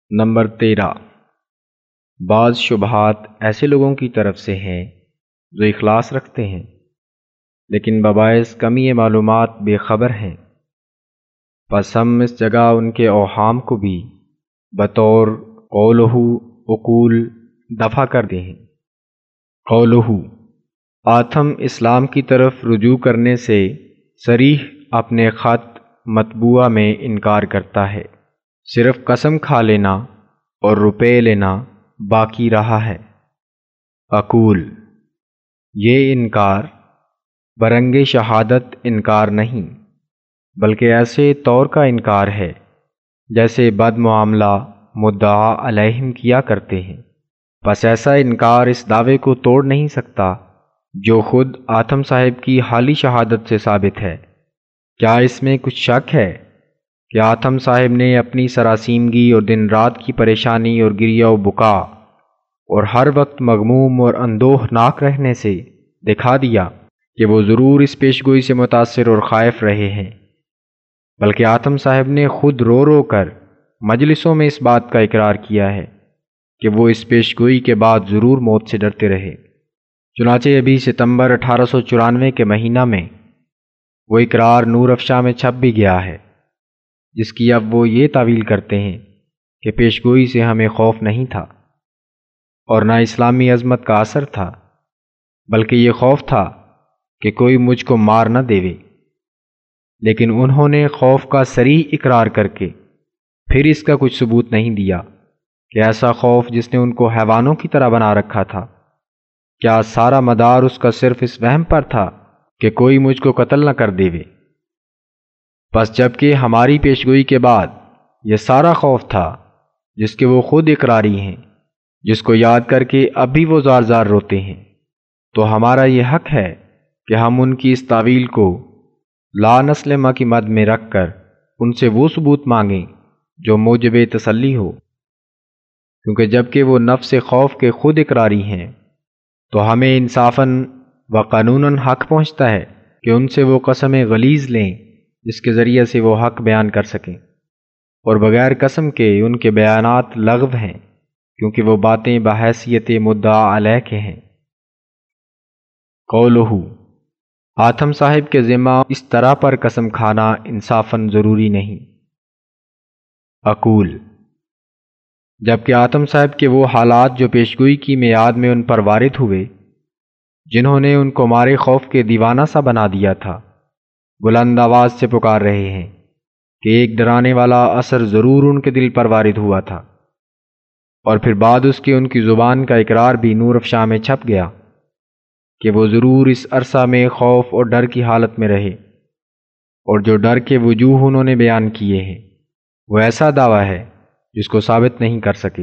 Number 13، بعض شبہات ایسے لوگوں کی طرف سے ہیں جو اخلاص رکھتے ہیں لیکن بباعث کمی معلومات بے خبر ہیں، پس ہم اس جگہ ان کے اوہام کو بھی بطور قولہ عقول دفع کرتے ہیں۔ قولہ، آتم اسلام کی طرف رجوع کرنے سے صریح اپنے خط مطبوعہ میں انکار کرتا ہے، صرف قسم کھا لینا اور روپے لینا باقی رہا ہے۔ عقول، یہ انکار برنگ شہادت انکار نہیں بلکہ ایسے طور کا انکار ہے جیسے بد معاملہ مدعا علیہم کیا کرتے ہیں، پس ایسا انکار اس دعوے کو توڑ نہیں سکتا جو خود آتم صاحب کی حالی شہادت سے ثابت ہے۔ کیا اس میں کچھ شک ہے کہ آتم صاحب نے اپنی سراسیمگی اور دن رات کی پریشانی اور گریہ و بکا اور ہر وقت مغموم اور اندوہ ناک رہنے سے دکھا دیا کہ وہ ضرور اس پیشگوئی سے متاثر اور خائف رہے ہیں، بلکہ آتم صاحب نے خود رو رو کر مجلسوں میں اس بات کا اقرار کیا ہے کہ وہ اس پیشگوئی کے بعد ضرور موت سے ڈرتے رہے۔ چنانچہ ابھی ستمبر 1894 کے مہینہ میں وہ اقرار نور افشاں میں چھپ بھی گیا ہے، جس کی اب وہ یہ تعویل کرتے ہیں کہ پیشگوئی سے ہمیں خوف نہیں تھا اور نہ اسلامی عظمت کا اثر تھا، بلکہ یہ خوف تھا کہ کوئی مجھ کو مار نہ دیوے۔ لیکن انہوں نے خوف کا صریح اقرار کر کے پھر اس کا کچھ ثبوت نہیں دیا کہ ایسا خوف جس نے ان کو حیوانوں کی طرح بنا رکھا تھا، کیا سارا مدار اس کا صرف اس وہم پر تھا کہ کوئی مجھ کو قتل نہ کر دیوے؟ پس جبکہ ہماری پیشگوئی کے بعد یہ سارا خوف تھا جس کے وہ خود اقراری ہیں، جس کو یاد کر کے اب بھی وہ زار زار روتے ہیں، تو ہمارا یہ حق ہے کہ ہم ان کی اس تعویل کو لا نسلمہ کی مد میں رکھ کر ان سے وہ ثبوت مانگیں جو موجب تسلی ہو، کیونکہ جبکہ وہ نفس خوف کے خود اقراری ہیں تو ہمیں انصافاً و قانوناً حق پہنچتا ہے کہ ان سے وہ قسم غلیظ لیں جس کے ذریعے سے وہ حق بیان کر سکیں، اور بغیر قسم کے ان کے بیانات لغو ہیں کیونکہ وہ باتیں بحیثیت مدعا علیہ کے ہیں۔ قولہ، آتم صاحب کے ذمہ اس طرح پر قسم کھانا انصافاً ضروری نہیں۔ عقول، جبکہ آتم صاحب کے وہ حالات جو پیشگوئی کی میعاد میں ان پر وارد ہوئے، جنہوں نے ان کو مارے خوف کے دیوانہ سا بنا دیا تھا، بلند آواز سے پکار رہے ہیں کہ ایک ڈرانے والا اثر ضرور ان کے دل پر وارد ہوا تھا، اور پھر بعد اس کے ان کی زبان کا اقرار بھی نور افشاں میں چھپ گیا کہ وہ ضرور اس عرصہ میں خوف اور ڈر کی حالت میں رہے، اور جو ڈر کے وجوہ انہوں نے بیان کیے ہیں وہ ایسا دعویٰ ہے جس کو ثابت نہیں کر سکے۔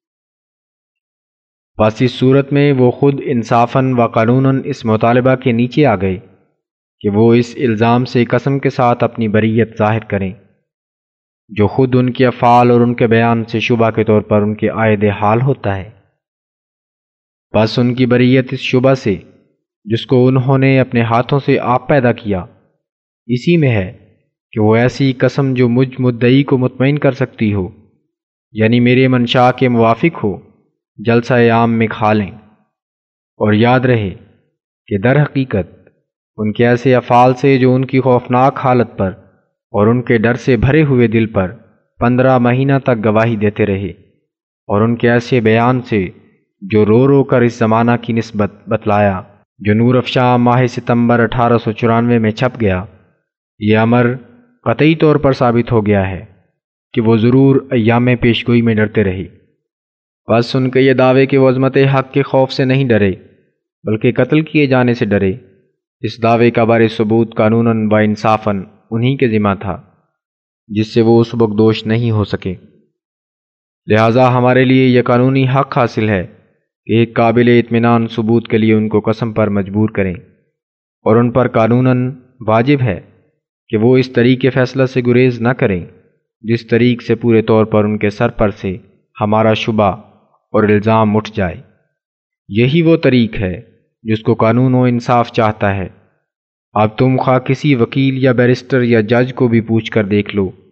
پس اس صورت میں وہ خود انصافاً و قانوناً اس مطالبہ کے نیچے آ گئے کہ وہ اس الزام سے قسم کے ساتھ اپنی بریت ظاہر کریں جو خود ان کے افعال اور ان کے بیان سے شبہ کے طور پر ان کے عائد حال ہوتا ہے۔ بس ان کی بریت اس شبہ سے جس کو انہوں نے اپنے ہاتھوں سے آپ پیدا کیا اسی میں ہے کہ وہ ایسی قسم جو مجھ مدعی کو مطمئن کر سکتی ہو، یعنی میرے منشا کے موافق ہو، جلسہ عام میں کھا لیں، اور یاد رہے کہ در حقیقت ان کے ایسے افعال سے جو ان کی خوفناک حالت پر اور ان کے ڈر سے بھرے ہوئے دل پر 15 مہینہ تک گواہی دیتے رہے، اور ان کے ایسے بیان سے جو رو رو کر اس زمانہ کی نسبت بتلایا جو نور افشاں ماہ ستمبر 1894 میں چھپ گیا، یہ امر قطعی طور پر ثابت ہو گیا ہے کہ وہ ضرور ایام پیشگوئی میں ڈرتے رہے۔ بس ان کے یہ دعوے کہ وہ عظمت حق کے خوف سے نہیں ڈرے بلکہ قتل کیے جانے سے ڈرے، اس دعوے کا بار ثبوت قانوناً و انصافاً انہی کے ذمہ تھا جس سے وہ اس وقت دوش نہیں ہو سکے۔ لہٰذا ہمارے لیے یہ قانونی حق حاصل ہے کہ ایک قابل اطمینان ثبوت کے لیے ان کو قسم پر مجبور کریں، اور ان پر قانوناً واجب ہے کہ وہ اس طریق فیصلہ سے گریز نہ کریں جس طریق سے پورے طور پر ان کے سر پر سے ہمارا شبہ اور الزام اٹھ جائے۔ یہی وہ طریق ہے جس کو قانون و انصاف چاہتا ہے۔ اب تم خواہ کسی وکیل یا بیرسٹر یا جج کو بھی پوچھ کر دیکھ لو،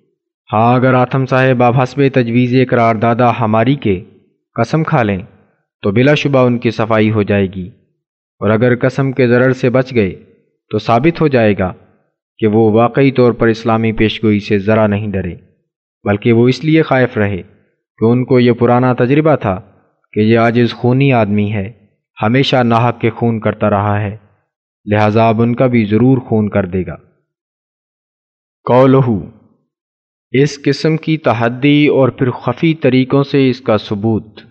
ہاں اگر آتم صاحب اب حسب تجویز قرار دادہ ہماری کے قسم کھا لیں تو بلا شبہ ان کی صفائی ہو جائے گی، اور اگر قسم کے ضرر سے بچ گئے تو ثابت ہو جائے گا کہ وہ واقعی طور پر اسلامی پیشگوئی سے ذرا نہیں ڈرے، بلکہ وہ اس لیے خائف رہے کہ ان کو یہ پرانا تجربہ تھا کہ یہ عاجز خونی آدمی ہے، ہمیشہ ناحق کے خون کرتا رہا ہے، لہذا اب ان کا بھی ضرور خون کر دے گا۔ قولہ، اس قسم کی تحدی اور پھر خفی طریقوں سے اس کا ثبوت۔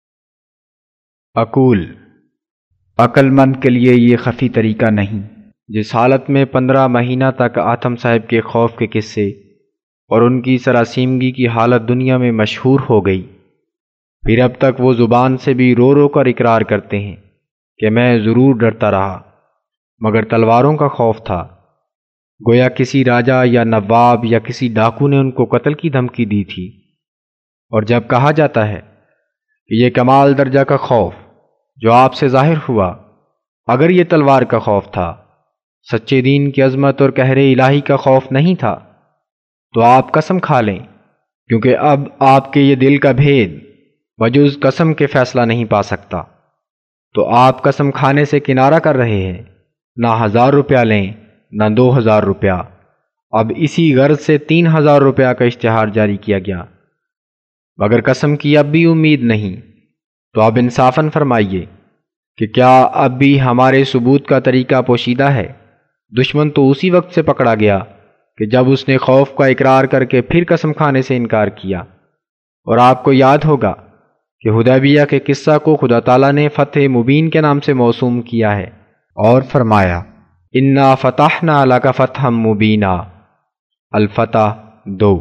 اقول، عقل مند کے لیے یہ خفی طریقہ نہیں۔ جس حالت میں 15 مہینہ تک آتم صاحب کے خوف کے قصے اور ان کی سراسیمگی کی حالت دنیا میں مشہور ہو گئی، پھر اب تک وہ زبان سے بھی رو رو کر اقرار کرتے ہیں کہ میں ضرور ڈرتا رہا، مگر تلواروں کا خوف تھا، گویا کسی راجا یا نواب یا کسی ڈاکو نے ان کو قتل کی دھمکی دی تھی۔ اور جب کہا جاتا ہے کہ یہ کمال درجہ کا خوف جو آپ سے ظاہر ہوا، اگر یہ تلوار کا خوف تھا، سچے دین کی عظمت اور قہر الہی کا خوف نہیں تھا، تو آپ قسم کھا لیں، کیونکہ اب آپ کے یہ دل کا بھید بجز قسم کے فیصلہ نہیں پا سکتا، تو آپ قسم کھانے سے کنارہ کر رہے ہیں، نہ 1000 روپیہ لیں نہ 2000 روپیہ۔ اب اسی غرض سے 3000 روپیہ کا اشتہار جاری کیا گیا، مگر قسم کی اب بھی امید نہیں، تو اب انصافاً فرمائیے کہ کیا اب بھی ہمارے ثبوت کا طریقہ پوشیدہ ہے؟ دشمن تو اسی وقت سے پکڑا گیا کہ جب اس نے خوف کا اقرار کر کے پھر قسم کھانے سے انکار کیا، اور آپ کو یاد ہوگا کہ حدیبیہ کے قصہ کو خدا تعالیٰ نے فتح مبین کے نام سے موسوم کیا ہے اور فرمایا انا فتحنا لک فتحا مبینا، الفتح 2۔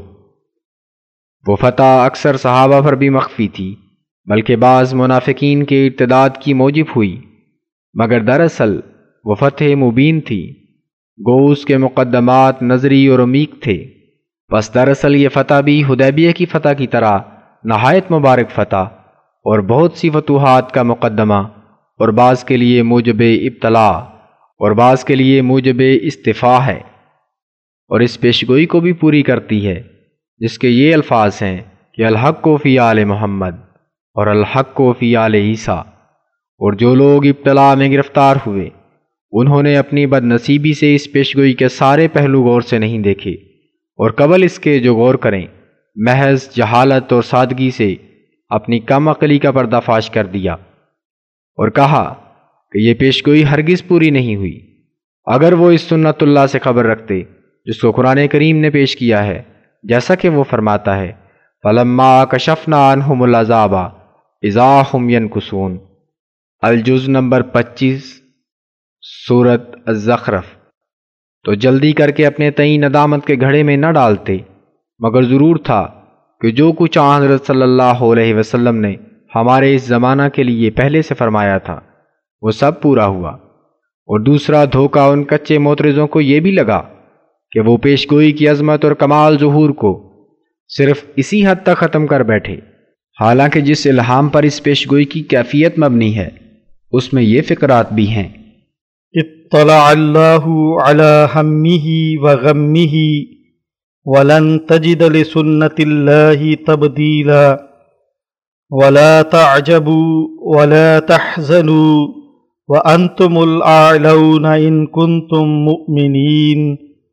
وہ فتح اکثر صحابہ پر بھی مخفی تھی، بلکہ بعض منافقین کے ارتداد کی موجب ہوئی، مگر دراصل وہ فتح مبین تھی، گو اس کے مقدمات نظری اور عمیق تھے۔ بس دراصل یہ فتح بھی حدیبیہ کی فتح کی طرح نہایت مبارک فتح اور بہت سی فتوحات کا مقدمہ، اور بعض کے لیے موجب ابتلاء اور بعض کے لیے موجب استفاء ہے، اور اس پیشگوئی کو بھی پوری کرتی ہے جس کے یہ الفاظ ہیں کہ الحق کو فی آل محمد اور الحق کو فی آل عیسیٰ۔ اور جو لوگ ابتلاء میں گرفتار ہوئے، انہوں نے اپنی بد نصیبی سے اس پیشگوئی کے سارے پہلو غور سے نہیں دیکھے، اور قبل اس کے جو غور کریں محض جہالت اور سادگی سے اپنی کم عقلی کا پردہ فاش کر دیا، اور کہا کہ یہ پیشگوئی ہرگز پوری نہیں ہوئی۔ اگر وہ اس سنت اللہ سے خبر رکھتے جس کو قرآن کریم نے پیش کیا ہے، جیسا کہ وہ فرماتا ہے فَلَمَّا كَشَفْنَا عَنْهُمُ الْعَذَابَ إِذَا هُمْ يَنْكُثُونَ، الجز نمبر 25 سورۃ الزخرف۔ تو جلدی کر کے اپنے تئیں ندامت کے گھڑے میں نہ ڈالتے، مگر ضرور تھا کہ جو کچھ آن حضرت صلی اللہ علیہ وسلم نے ہمارے اس زمانہ کے لیے پہلے سے فرمایا تھا وہ سب پورا ہوا۔ اور دوسرا دھوکہ ان کچے معترضوں کو یہ بھی لگا کہ وہ پیشگوئی کی عظمت اور کمال ظہور کو صرف اسی حد تک ختم کر بیٹھے، حالانکہ جس الہام پر اس پیشگوئی کی کیفیت مبنی ہے اس میں یہ فقرات بھی ہیں۔ اطلع اللہ علی ہمہ وغمہ ولن تجد لسنت اللہ تبدیلا ولا تعجبوا ولا تحزنوا وانتم الاعلون ان کنتم مؤمنین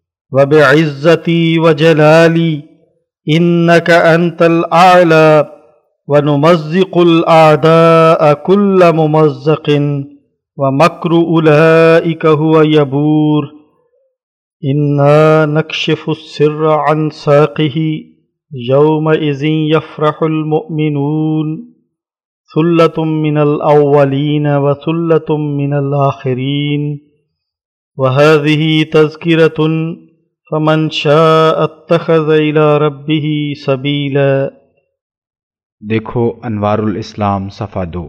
وبعزتی وجلالی انک انت الاعلی ونمزق الاعداء كل ممزق ومکر اولئک هو یبور انا نکشف السر عن ساقه یومئذ یفرح المؤمنون ثلة من الاولین وثلة من الآخرین وهذه تذکرة فمن شاء اتخذ الى ربه سبیلا۔ دیکھو انوار الاسلام صفحہ 2۔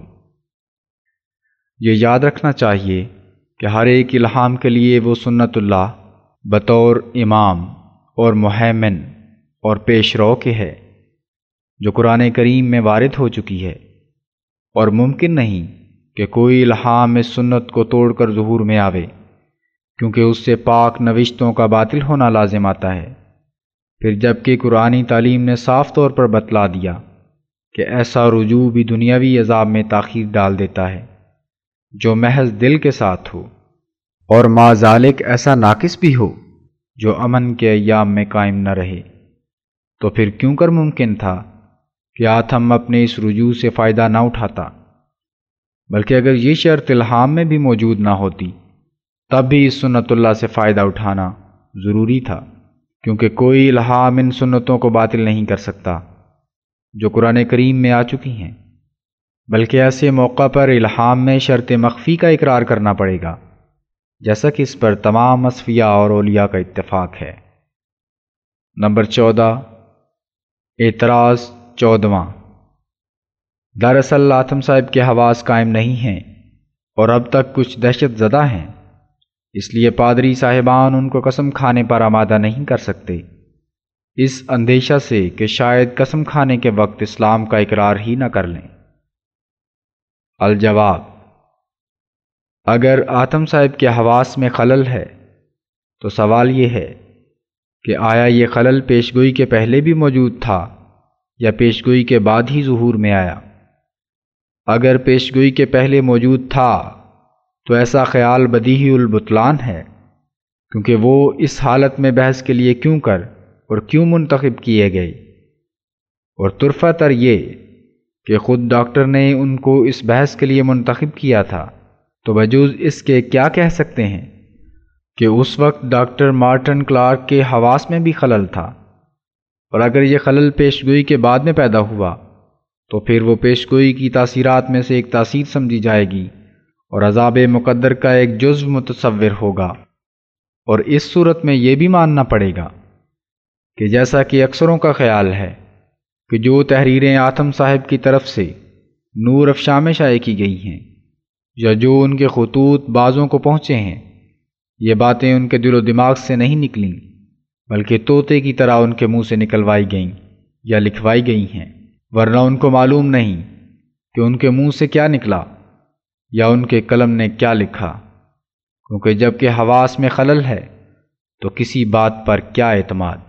یہ یاد رکھنا چاہیے کہ ہر ایک الہام کے لیے وہ سنت اللہ بطور امام اور مہیمن اور پیش رو کے ہے جو قرآن کریم میں وارد ہو چکی ہے، اور ممکن نہیں کہ کوئی الہام اس سنت کو توڑ کر ظہور میں آوے، کیونکہ اس سے پاک نوشتوں کا باطل ہونا لازم آتا ہے۔ پھر جبکہ قرآنی تعلیم نے صاف طور پر بتلا دیا کہ ایسا رجوع بھی دنیاوی عذاب میں تاخیر ڈال دیتا ہے جو محض دل کے ساتھ ہو، اور ما ذالک ایسا ناقص بھی ہو جو امن کے ایام میں قائم نہ رہے، تو پھر کیوں کر ممکن تھا کہ آدم اپنے اس رجوع سے فائدہ نہ اٹھاتا؟ بلکہ اگر یہ شرط الہام میں بھی موجود نہ ہوتی تب بھی اس سنت اللہ سے فائدہ اٹھانا ضروری تھا، کیونکہ کوئی الہام ان سنتوں کو باطل نہیں کر سکتا جو قرآن کریم میں آ چکی ہیں، بلکہ ایسے موقع پر الہام میں شرط مخفی کا اقرار کرنا پڑے گا، جیسا کہ اس پر تمام اصفیاء اور اولیاء کا اتفاق ہے۔ نمبر 14، اعتراض 14واں۔ دراصل آدم صاحب کے حواس قائم نہیں ہیں اور اب تک کچھ دہشت زدہ ہیں، اس لیے پادری صاحبان ان کو قسم کھانے پر آمادہ نہیں کر سکتے، اس اندیشہ سے کہ شاید قسم کھانے کے وقت اسلام کا اقرار ہی نہ کر لیں۔ الجواب: اگر آدم صاحب کے حواس میں خلل ہے تو سوال یہ ہے کہ آیا یہ خلل پیشگوئی کے پہلے بھی موجود تھا یا پیشگوئی کے بعد ہی ظہور میں آیا؟ اگر پیشگوئی کے پہلے موجود تھا تو ایسا خیال بدیہی البطلان ہے، کیونکہ وہ اس حالت میں بحث کے لیے کیوں کر اور کیوں منتخب کیے گئے، اور طرفہ تر یہ کہ خود ڈاکٹر نے ان کو اس بحث کے لیے منتخب کیا تھا، تو بجوز اس کے کیا کہہ سکتے ہیں کہ اس وقت ڈاکٹر مارٹن کلارک کے حواس میں بھی خلل تھا، اور اگر یہ خلل پیشگوئی کے بعد میں پیدا ہوا تو پھر وہ پیشگوئی کی تاثیرات میں سے ایک تاثیر سمجھی جائے گی اور عذاب مقدر کا ایک جزو متصور ہوگا، اور اس صورت میں یہ بھی ماننا پڑے گا کہ جیسا کہ اکثروں کا خیال ہے کہ جو تحریریں آدم صاحب کی طرف سے نور افشاں میں شائع کی گئی ہیں یا جو ان کے خطوط بعضوں کو پہنچے ہیں، یہ باتیں ان کے دل و دماغ سے نہیں نکلیں بلکہ طوطے کی طرح ان کے منہ سے نکلوائی گئیں یا لکھوائی گئی ہیں، ورنہ ان کو معلوم نہیں کہ ان کے منہ سے کیا نکلا یا ان کے قلم نے کیا لکھا، کیونکہ جب کہ حواس میں خلل ہے تو کسی بات پر کیا اعتماد۔